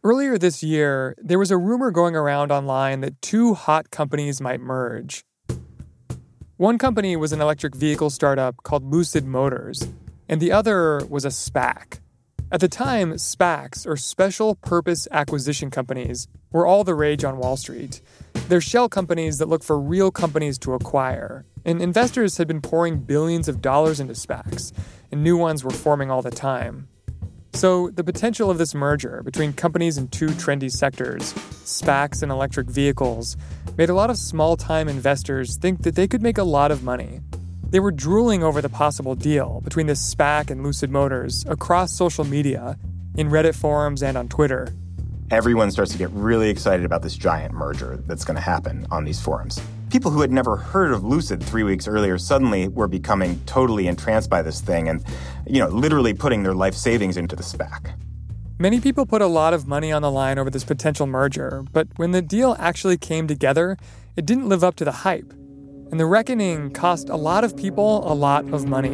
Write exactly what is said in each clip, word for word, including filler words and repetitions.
Earlier this year, there was a rumor going around online that two hot companies might merge. One company was an electric vehicle startup called Lucid Motors, and the other was a SPAC. At the time, SPACs, or Special Purpose Acquisition Companies, were all the rage on Wall Street. They're shell companies that look for real companies to acquire, and investors had been pouring billions of dollars into SPACs, and new ones were forming all the time. So the potential of this merger between companies in two trendy sectors, SPACs and electric vehicles, made a lot of small-time investors think that they could make a lot of money. They were drooling over the possible deal between this SPAC and Lucid Motors across social media, in Reddit forums and on Twitter. Everyone starts to get really excited about this giant merger that's going to happen on these forums. People who had never heard of Lucid three weeks earlier suddenly were becoming totally entranced by this thing and, you know, literally putting their life savings into the SPAC. Many people put a lot of money on the line over this potential merger, but when the deal actually came together, it didn't live up to the hype. And the reckoning cost a lot of people a lot of money.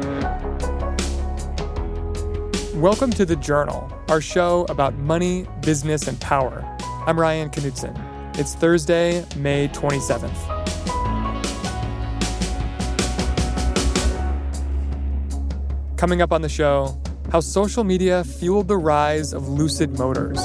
Welcome to The Journal, our show about money, business, and power. I'm Ryan Knutson. It's Thursday, May twenty-seventh. Coming up on the show, how social media fueled the rise of Lucid Motors.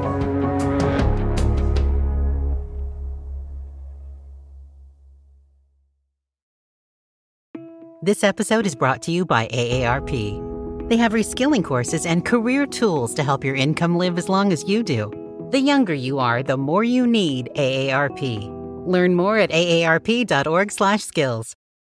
This episode is brought to you by A A R P. They have reskilling courses and career tools to help your income live as long as you do. The younger you are, the more you need A A R P. Learn more at A A R P dot org slash skills.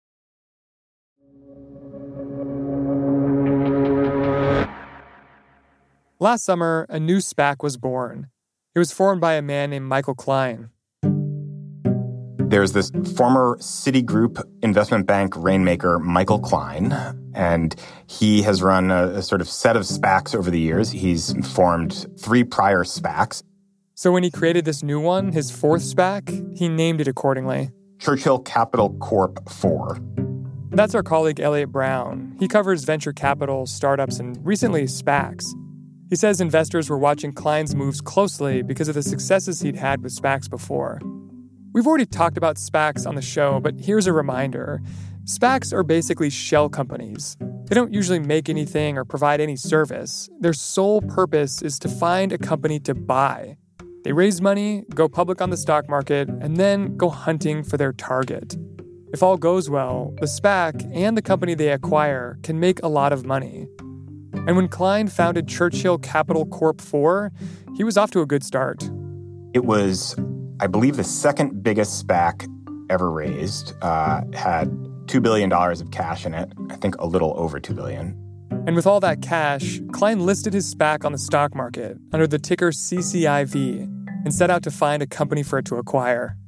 Last summer, a new SPAC was born. It was formed by a man named Michael Klein. There's this former Citigroup investment bank rainmaker, Michael Klein, and he has run a, a sort of set of SPACs over the years. He's formed three prior SPACs. So when he created this new one, his fourth SPAC, he named it accordingly. Churchill Capital Corp four. That's our colleague Elliot Brown. He covers venture capital, startups, and recently SPACs. He says investors were watching Klein's moves closely because of the successes he'd had with SPACs before. We've already talked about SPACs on the show, but here's a reminder. SPACs are basically shell companies. They don't usually make anything or provide any service. Their sole purpose is to find a company to buy. They raise money, go public on the stock market, and then go hunting for their target. If all goes well, the SPAC and the company they acquire can make a lot of money. And when Klein founded Churchill Capital Corp four, he was off to a good start. It was, I believe, the second biggest SPAC ever raised, uh, had two billion dollars of cash in it, I think a little over two billion dollars. And with all that cash, Klein listed his SPAC on the stock market under the ticker C C I V and set out to find a company for it to acquire.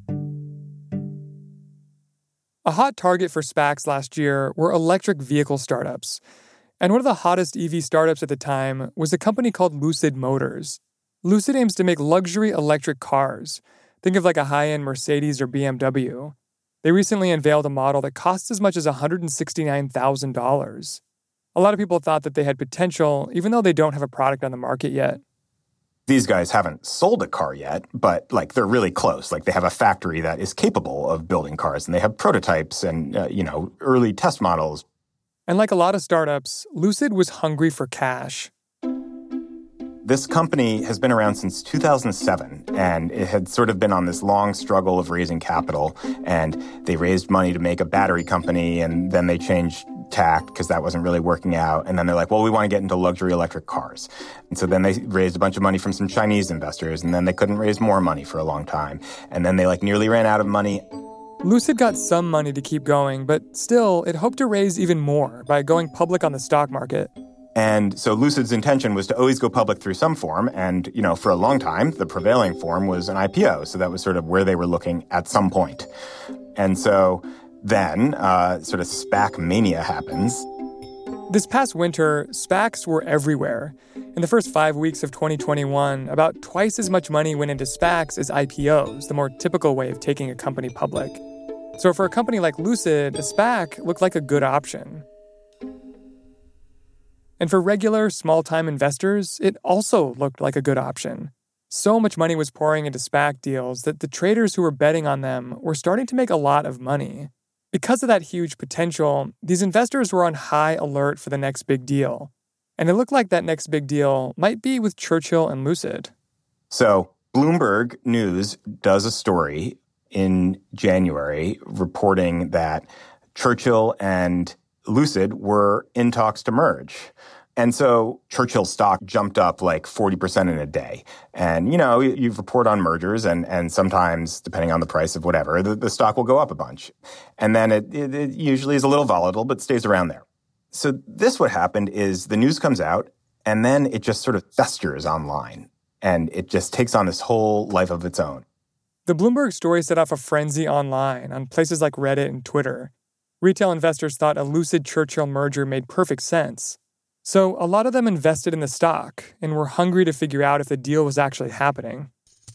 A hot target for SPACs last year were electric vehicle startups. And one of the hottest E V startups at the time was a company called Lucid Motors. Lucid aims to make luxury electric cars. Think of like a high-end Mercedes or B M W. They recently unveiled a model that costs as much as one hundred sixty-nine thousand dollars. A lot of people thought that they had potential, even though they don't have a product on the market yet. These guys haven't sold a car yet, but like they're really close. Like they have a factory that is capable of building cars, and they have prototypes and, uh, you know, early test models. And like a lot of startups, Lucid was hungry for cash. This company has been around since two thousand seven, and it had sort of been on this long struggle of raising capital. And they raised money to make a battery company, and then they changed tack because that wasn't really working out. And then they're like, well, we want to get into luxury electric cars. And so then they raised a bunch of money from some Chinese investors, and then they couldn't raise more money for a long time. And then they like nearly ran out of money. Lucid got some money to keep going, but still, it hoped to raise even more by going public on the stock market. And so Lucid's intention was to always go public through some form. And, you know, for a long time, the prevailing form was an I P O. So that was sort of where they were looking at some point. And so then uh, sort of SPAC mania happens. This past winter, SPACs were everywhere. In the first five weeks of twenty twenty-one, about twice as much money went into SPACs as I P Os, the more typical way of taking a company public. So for a company like Lucid, a SPAC looked like a good option. And for regular, small-time investors, it also looked like a good option. So much money was pouring into SPAC deals that the traders who were betting on them were starting to make a lot of money. Because of that huge potential, these investors were on high alert for the next big deal. And it looked like that next big deal might be with Churchill and Lucid. So Bloomberg News does a story in January reporting that Churchill and Lucid were in talks to merge. And so Churchill stock jumped up like forty percent in a day. And, you know, you report on mergers and, and sometimes, depending on the price of whatever, the, the stock will go up a bunch. And then it, it, it usually is a little volatile, but stays around there. So this what happened is the news comes out and then it just sort of festers online. And it just takes on this whole life of its own. The Bloomberg story set off a frenzy online on places like Reddit and Twitter. Retail investors thought a Lucid-Churchill merger made perfect sense. So a lot of them invested in the stock and were hungry to figure out if the deal was actually happening.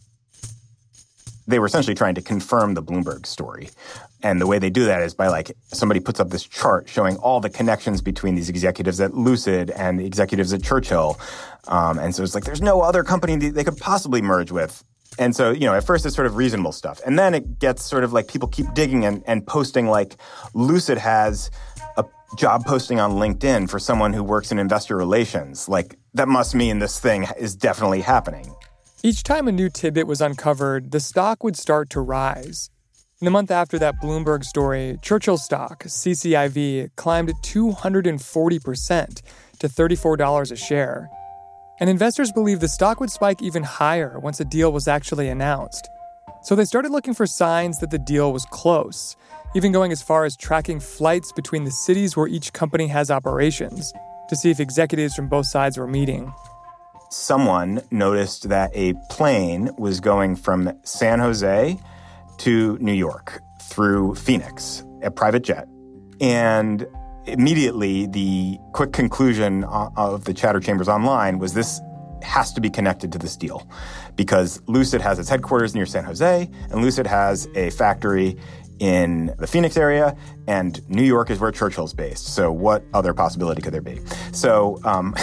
They were essentially trying to confirm the Bloomberg story. And the way they do that is by, like, somebody puts up this chart showing all the connections between these executives at Lucid and the executives at Churchill. Um, and so it's like, there's no other company they could possibly merge with. And so, you know, at first it's sort of reasonable stuff. And then it gets sort of like people keep digging and, and posting, like, Lucid has a job posting on LinkedIn for someone who works in investor relations. Like, that must mean this thing is definitely happening. Each time a new tidbit was uncovered, the stock would start to rise. In the month after that Bloomberg story, Churchill stock, C C I V, climbed two hundred forty percent to thirty-four dollars a share. And investors believed the stock would spike even higher once a deal was actually announced. So they started looking for signs that the deal was close, even going as far as tracking flights between the cities where each company has operations to see if executives from both sides were meeting. Someone noticed that a plane was going from San Jose to New York through Phoenix, a private jet. And immediately, the quick conclusion of the chatter chambers online was this has to be connected to this deal because Lucid has its headquarters near San Jose, and Lucid has a factory in the Phoenix area, and New York is where Churchill's based. So what other possibility could there be? So um,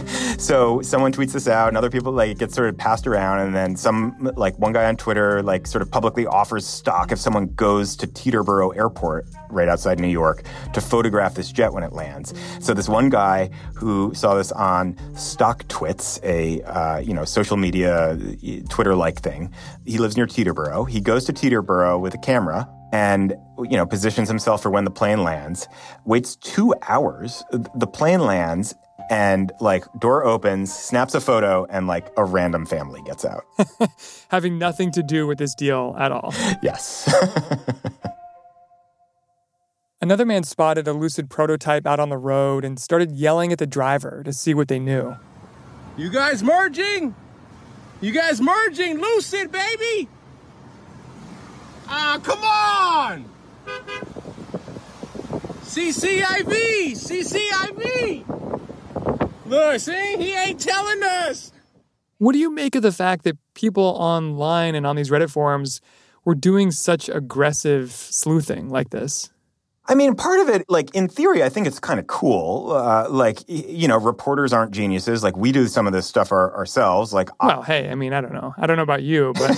so someone tweets this out, and other people, like, it gets sort of passed around, and then some, like, one guy on Twitter, like, sort of publicly offers stock if someone goes to Teterboro Airport right outside New York to photograph this jet when it lands. So this one guy who saw this on StockTwits, a, uh, you know, social media Twitter-like thing, he lives near Teterboro. He goes to Teterboro with a camera and, you know, positions himself for when the plane lands, waits two hours. The plane lands and, like, door opens, snaps a photo, and, like, a random family gets out. Having nothing to do with this deal at all. Yes. Another man spotted a Lucid prototype out on the road and started yelling at the driver to see what they knew. You guys merging? You guys merging? Lucid, baby! Ah, uh, come on! C C I V! C C I V! Look, see? He ain't telling us! What do you make of the fact that people online and on these Reddit forums were doing such aggressive sleuthing like this? I mean, part of it, like, in theory, I think it's kind of cool. Uh, like, you know, reporters aren't geniuses. Like, we do some of this stuff our, ourselves. Like, well, I- hey, I mean, I don't know. I don't know about you, but...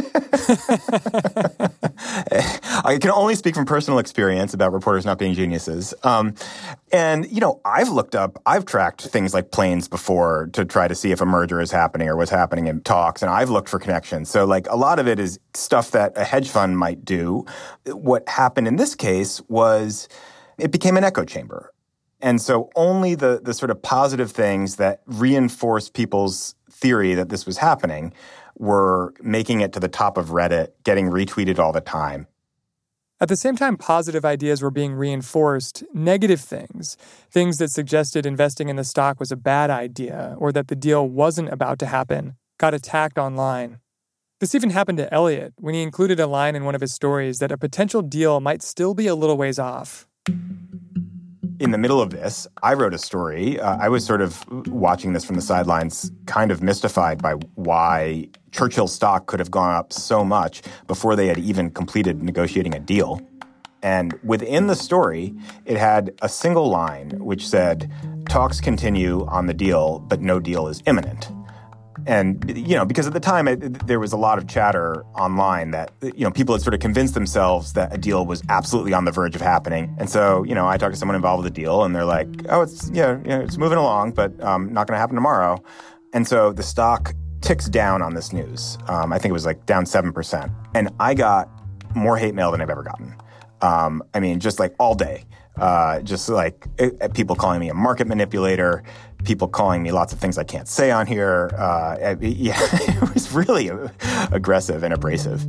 I can only speak from personal experience about reporters not being geniuses. Um, and, you know, I've looked up, I've tracked things like planes before to try to see if a merger is happening or what's happening in talks, and I've looked for connections. So, like, a lot of it is stuff that a hedge fund might do. What happened in this case was it became an echo chamber. And so only the, the sort of positive things that reinforce people's theory that this was happening were making it to the top of Reddit, getting retweeted all the time. At the same time positive ideas were being reinforced, negative things, things that suggested investing in the stock was a bad idea or that the deal wasn't about to happen, got attacked online. This even happened to Elliot when he included a line in one of his stories that a potential deal might still be a little ways off. In the middle of this, I wrote a story. Uh, I was sort of watching this from the sidelines, kind of mystified by why Churchill stock could have gone up so much before they had even completed negotiating a deal. And within the story, it had a single line which said, talks continue on the deal, but no deal is imminent. And, you know, because at the time, it, there was a lot of chatter online that, you know, people had sort of convinced themselves that a deal was absolutely on the verge of happening. And so, you know, I talked to someone involved with the deal, and they're like, oh, it's, yeah, you know, it's moving along, but um, not going to happen tomorrow. And so the stock ticks down on this news. Um, I think it was like down seven percent. And I got more hate mail than I've ever gotten. Um, I mean, just like all day. Uh, just like it, people calling me a market manipulator, people calling me lots of things I can't say on here. Uh, yeah, it was really aggressive and abrasive.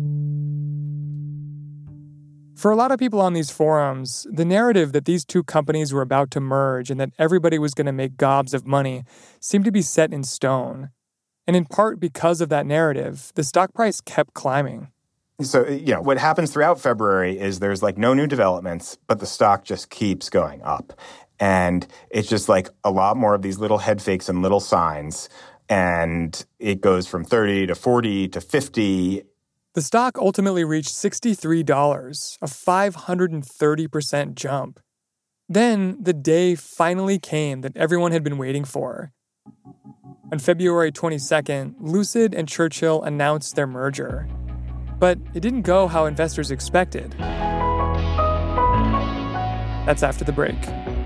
For a lot of people on these forums, the narrative that these two companies were about to merge and that everybody was going to make gobs of money seemed to be set in stone. And in part because of that narrative, the stock price kept climbing. So, you know, what happens throughout February is there's like no new developments, but the stock just keeps going up. And it's just like a lot more of these little head fakes and little signs. And it goes from thirty to forty to fifty. The stock ultimately reached sixty-three dollars, a five hundred thirty percent jump. Then the day finally came that everyone had been waiting for. On February twenty-second, Lucid and Churchill announced their merger. But it didn't go how investors expected. That's after the break.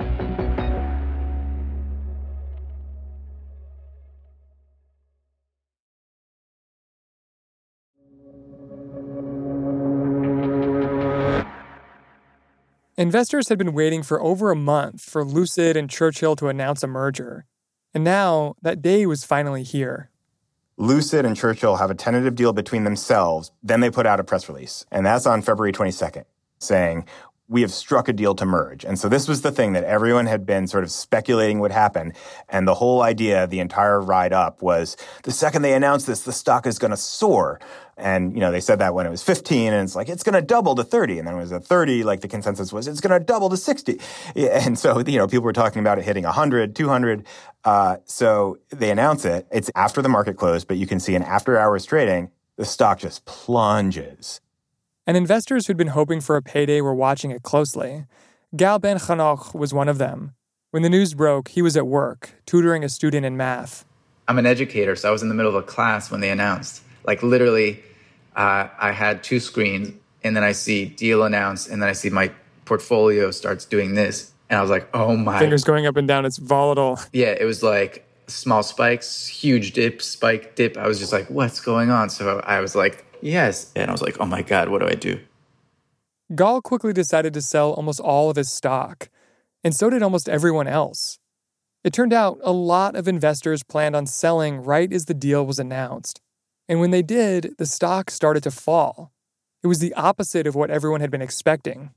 Investors had been waiting for over a month for Lucid and Churchill to announce a merger. And now that day was finally here. Lucid and Churchill have a tentative deal between themselves. Then they put out a press release. And that's on February twenty-second, saying, we have struck a deal to merge. And so this was the thing that everyone had been sort of speculating would happen. And the whole idea, the entire ride up, was the second they announce this, the stock is going to soar. And, you know, they said that when it was fifteen, and it's like, it's going to double to thirty. And then when it was at thirty, like the consensus was, it's going to double to sixty. And so, you know, people were talking about it hitting one hundred, two hundred. Uh, so they announce it. It's after the market closed, but you can see in after hours trading, the stock just plunges. And investors who'd been hoping for a payday were watching it closely. Gal Ben Chanoch was one of them. When the news broke, he was at work, tutoring a student in math. I'm an educator, so I was in the middle of a class when they announced. Like literally, uh, I had two screens, and then I see deal announced, and then I see my portfolio starts doing this. And I was like, oh my. Fingers going up and down, it's volatile. Yeah, it was like small spikes, huge dip, spike, dip. I was just like, what's going on? So I was like, yes. And I was like, oh my God, what do I do? Gal quickly decided to sell almost all of his stock. And so did almost everyone else. It turned out a lot of investors planned on selling right as the deal was announced. And when they did, the stock started to fall. It was the opposite of what everyone had been expecting.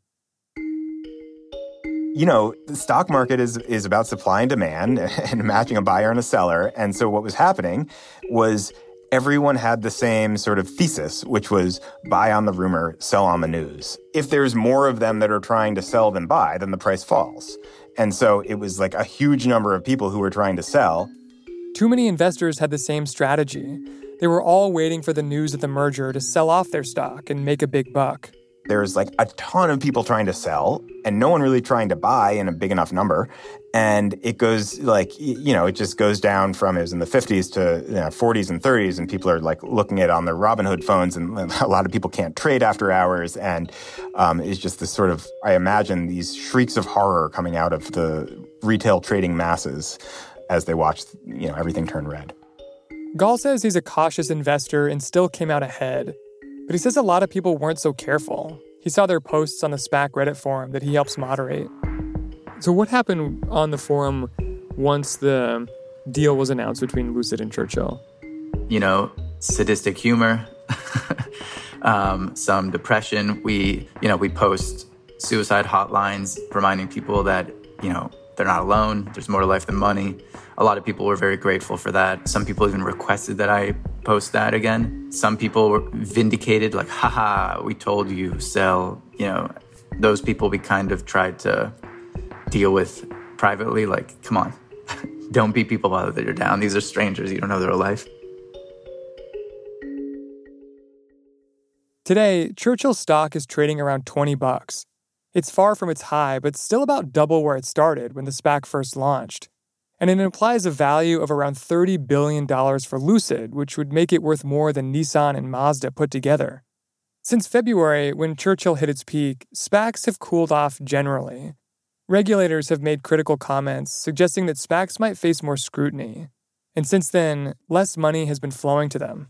You know, the stock market is is about supply and demand and matching a buyer and a seller. And so what was happening was everyone had the same sort of thesis, which was buy on the rumor, sell on the news. If there's more of them that are trying to sell than buy, then the price falls. And so it was like a huge number of people who were trying to sell. Too many investors had the same strategy. They were all waiting for the news of the merger to sell off their stock and make a big buck. There's like a ton of people trying to sell and no one really trying to buy in a big enough number. And it goes like, you know, it just goes down from, it was in the fifties to you know, forties and thirties. And people are like looking at it on their Robinhood phones, and a lot of people can't trade after hours. And um, it's just this sort of, I imagine these shrieks of horror coming out of the retail trading masses as they watch, you know, everything turn red. Gal says he's a cautious investor and still came out ahead. But he says a lot of people weren't so careful. He saw their posts on the SPAC Reddit forum that he helps moderate. So what happened on the forum once the deal was announced between Lucid and Churchill? You know, sadistic humor, um, some depression. We, you know, we post suicide hotlines reminding people that, you know, they're not alone. There's more to life than money. A lot of people were very grateful for that. Some people even requested that I post that again. Some people were vindicated, like, haha, we told you, sell. You know, those people we kind of tried to deal with privately. Like, come on, don't beat people while they're down. These are strangers. You don't know their life. Today, Churchill stock is trading around twenty bucks. It's far from its high, but still about double where it started when the SPAC first launched. And it implies a value of around thirty billion dollars for Lucid, which would make it worth more than Nissan and Mazda put together. Since February, when Churchill hit its peak, SPACs have cooled off generally. Regulators have made critical comments suggesting that SPACs might face more scrutiny. And since then, less money has been flowing to them.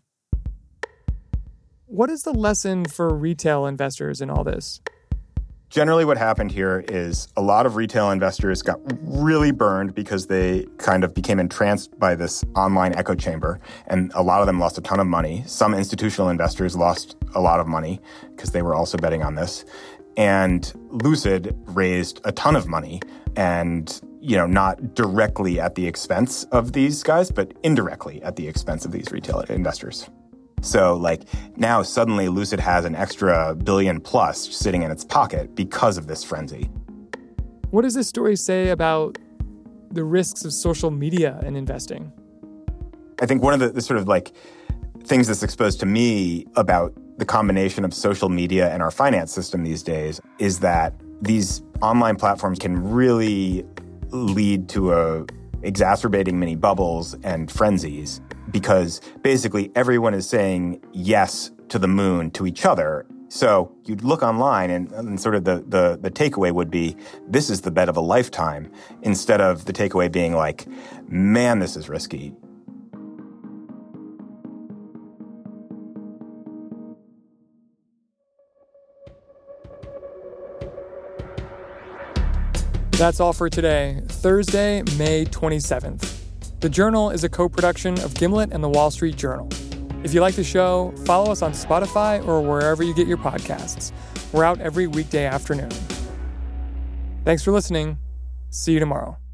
What is the lesson for retail investors in all this? Generally, what happened here is a lot of retail investors got really burned because they kind of became entranced by this online echo chamber, and a lot of them lost a ton of money. Some institutional investors lost a lot of money because they were also betting on this. And Lucid raised a ton of money, and, you know, not directly at the expense of these guys, but indirectly at the expense of these retail investors. So, like, now suddenly Lucid has an extra billion plus sitting in its pocket because of this frenzy. What does this story say about the risks of social media in investing? I think one of the, the sort of, like, things that's exposed to me about the combination of social media and our finance system these days is that these online platforms can really lead to a exacerbating many bubbles and frenzies, because basically everyone is saying yes to the moon to each other. So you'd look online and, and sort of the, the, the takeaway would be, this is the bet of a lifetime, instead of the takeaway being like, man, this is risky. That's all for today, Thursday, May twenty-seventh. The Journal is a co-production of Gimlet and The Wall Street Journal. If you like the show, follow us on Spotify or wherever you get your podcasts. We're out every weekday afternoon. Thanks for listening. See you tomorrow.